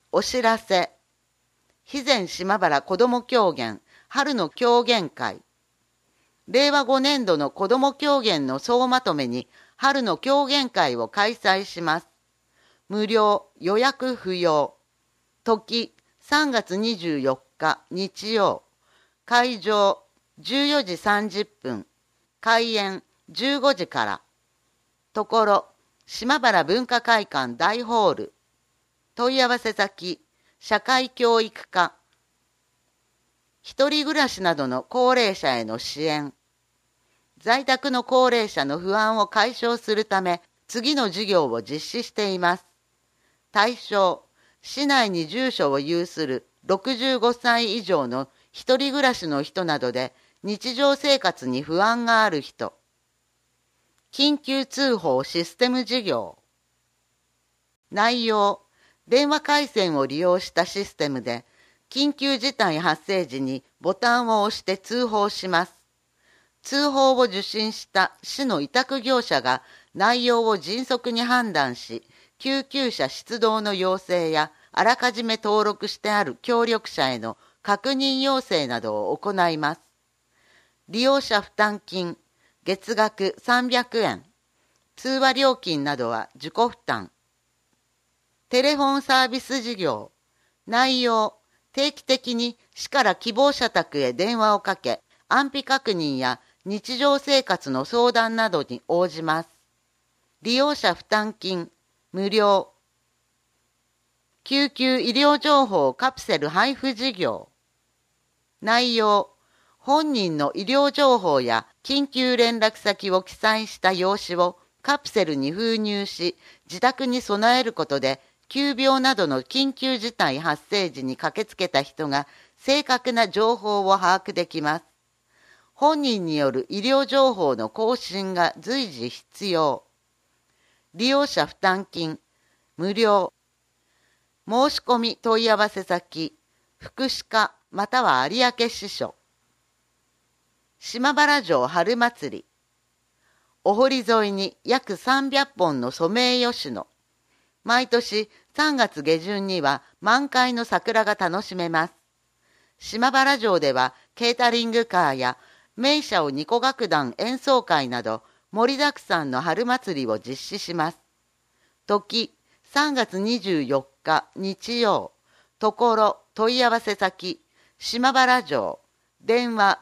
お知らせ。肥前島原子ども狂言春の狂言会。令和5年度の子ども狂言の総まとめに春の狂言会を開催します。無料、予約不要。時、3月24日日曜。会場、14時30分。開演、15時から。ところ、島原文化会館大ホール。問い合わせ先、社会教育課。一人暮らしなどの高齢者への支援。在宅の高齢者の不安を解消するため、次の事業を実施しています。対象、市内に住所を有する65歳以上の一人暮らしの人などで、日常生活に不安がある人。緊急通報システム事業。内容、電話回線を利用したシステムで、緊急事態発生時にボタンを押して通報します。通報を受信した市の委託業者が内容を迅速に判断し、救急車出動の要請やあらかじめ登録してある協力者への確認要請などを行います。利用者負担金、月額300円。通話料金などは自己負担。テレフォンサービス事業。内容、定期的に市から希望者宅へ電話をかけ、安否確認や日常生活の相談などに応じます。利用者負担金、無料。救急医療情報カプセル配布事業。内容、本人の医療情報や緊急連絡先を記載した用紙をカプセルに封入し、自宅に備えることで、急病などの緊急事態発生時に駆けつけた人が正確な情報を把握できます。本人による医療情報の更新が随時必要。利用者負担金、無料。申し込み問い合わせ先、福祉課または有明支所。島原城春祭り。お堀沿いに約300本のソメイヨシノ。毎年3月下旬には満開の桜が楽しめます。島原城ではケータリングカーや名車を2個楽団演奏会など盛りだくさんの春祭りを実施します。時、3月24日日曜。ところ、問い合わせ先、島原城。電話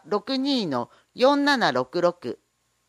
62-4766。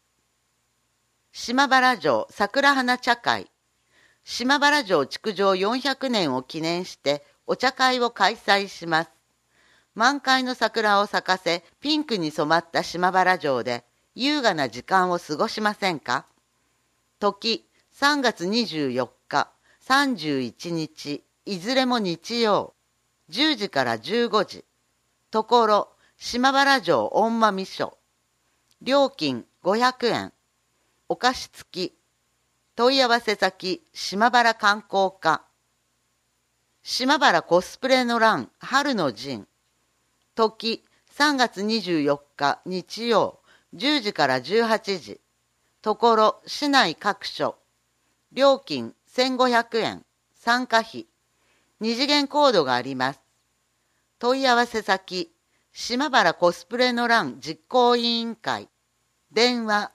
島原城桜花茶会。島原城築城400年を記念してお茶会を開催します。満開の桜を咲かせ、ピンクに染まった島原城で優雅な時間を過ごしませんか？時、3月24日、31日、いずれも日曜、10時から15時。ところ、島原城御間所。料金500円。お菓子付き。問い合わせ先、島原観光課。島原コスプレの欄、春の陣。時、3月24日日曜、10時から18時。ところ、市内各所。料金1500円。参加費。二次元コードがあります。問い合わせ先、島原コスプレの欄実行委員会。電話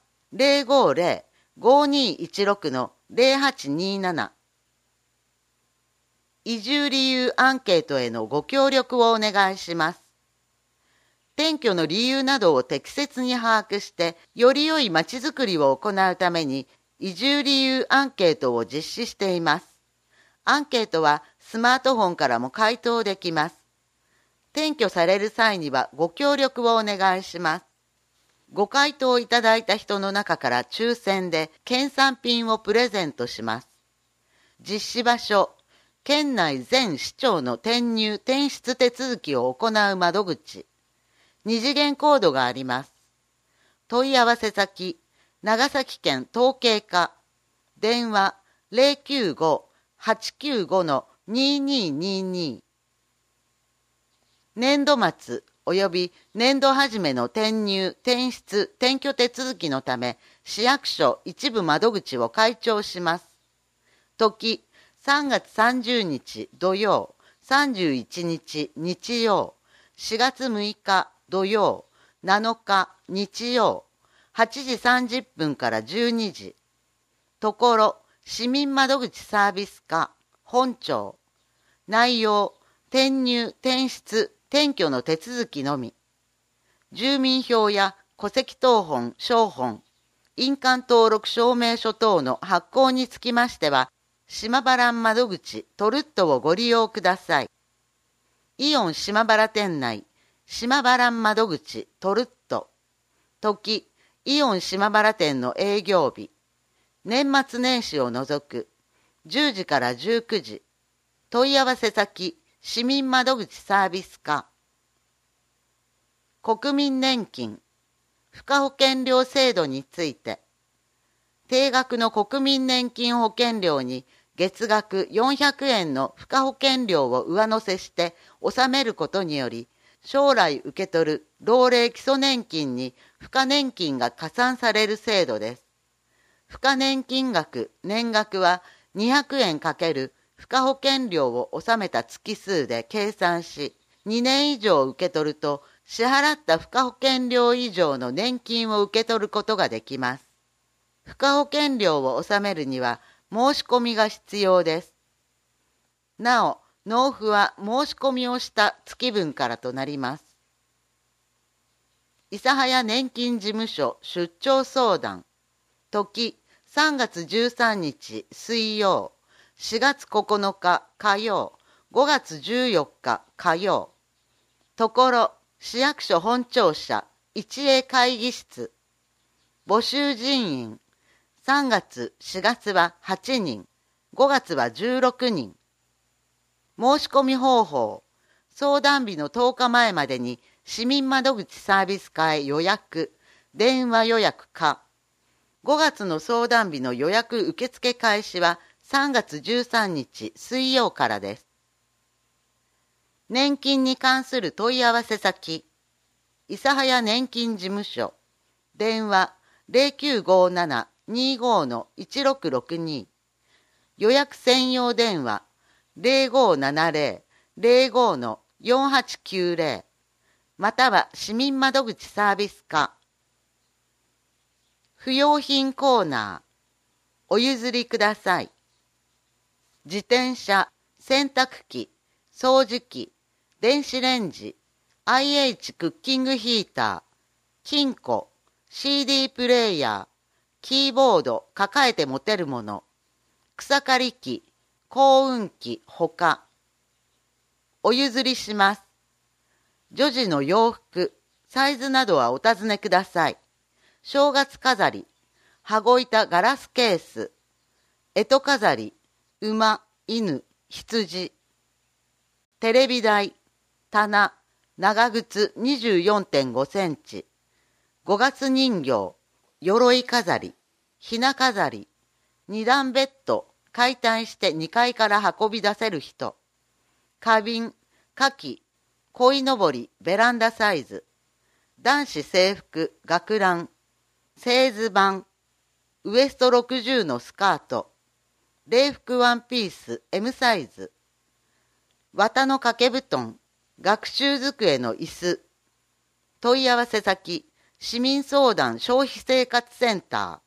050-5216-0827。移住理由アンケートへのご協力をお願いします。転居の理由などを適切に把握して、より良いまちづくりを行うために、移住理由アンケートを実施しています。アンケートはスマートフォンからも回答できます。転居される際にはご協力をお願いします。ご回答いただいた人の中から抽選で県産品をプレゼントします。実施場所、県内全市町の転入・転出手続きを行う窓口。二次元コードがあります。問い合わせ先、長崎県統計課。電話095-895-2222。年度末及び年度始めの転入・転出・転居手続きのため、市役所一部窓口を開庁します。時、3月30日土曜、 31日日曜、4月6日土曜、7日日曜、8時30分から12時。ところ、市民窓口サービス課、本庁。内容、転入、転出、転居の手続きのみ。住民票や戸籍謄本、証本、印鑑登録証明書等の発行につきましては、島原窓口トルットをご利用ください。イオン島原店内、島原窓口トルット。時、イオン島原店の営業日。年末年始を除く、10時から19時。問い合わせ先、市民窓口サービス課。国民年金、付加保険料制度について、定額の国民年金保険料に月額400円の付加保険料を上乗せして納めることにより、将来受け取る老齢基礎年金に付加年金が加算される制度です。付加年金額、年額は200円×付加保険料を納めた月数で計算し、2年以上受け取ると、支払った付加保険料以上の年金を受け取ることができます。付加保険料を納めるには申し込みが必要です。なお、納付は申し込みをした月分からとなります。諫早年金事務所出張相談。時、3月13日水曜、4月9日火曜、5月14日火曜。ところ、市役所本庁舎一営会議室。募集人員。3月、4月は8人、5月は16人。申し込み方法。相談日の10日前までに市民窓口サービス課へ予約、電話予約か。5月の相談日の予約受付開始は3月13日水曜からです。年金に関する問い合わせ先。諫早年金事務所。電話 0957-25-1662。予約専用電話 0570-05-4890。または市民窓口サービス課。不用品コーナー。お譲りください。自転車、洗濯機、掃除機、電子レンジ、IH クッキングヒーター、金庫、CD プレイヤー、キーボード、抱えて持てるもの、草刈り機、幸運機、ほか。お譲りします。女児の洋服、サイズなどはお尋ねください。正月飾り、羽子板ガラスケース、干支飾り、馬、犬、羊。テレビ台、棚、長靴 24.5 センチ。5月人形、鎧飾り、ひな飾り、二段ベッド、解体して2階から運び出せる人。花瓶、花器、鯉のぼり、ベランダサイズ。男子制服、学ラン。製図板。ウエスト60のスカート。礼服ワンピース M サイズ。綿の掛け布団。学習机の椅子。問い合わせ先。市民相談消費生活センター。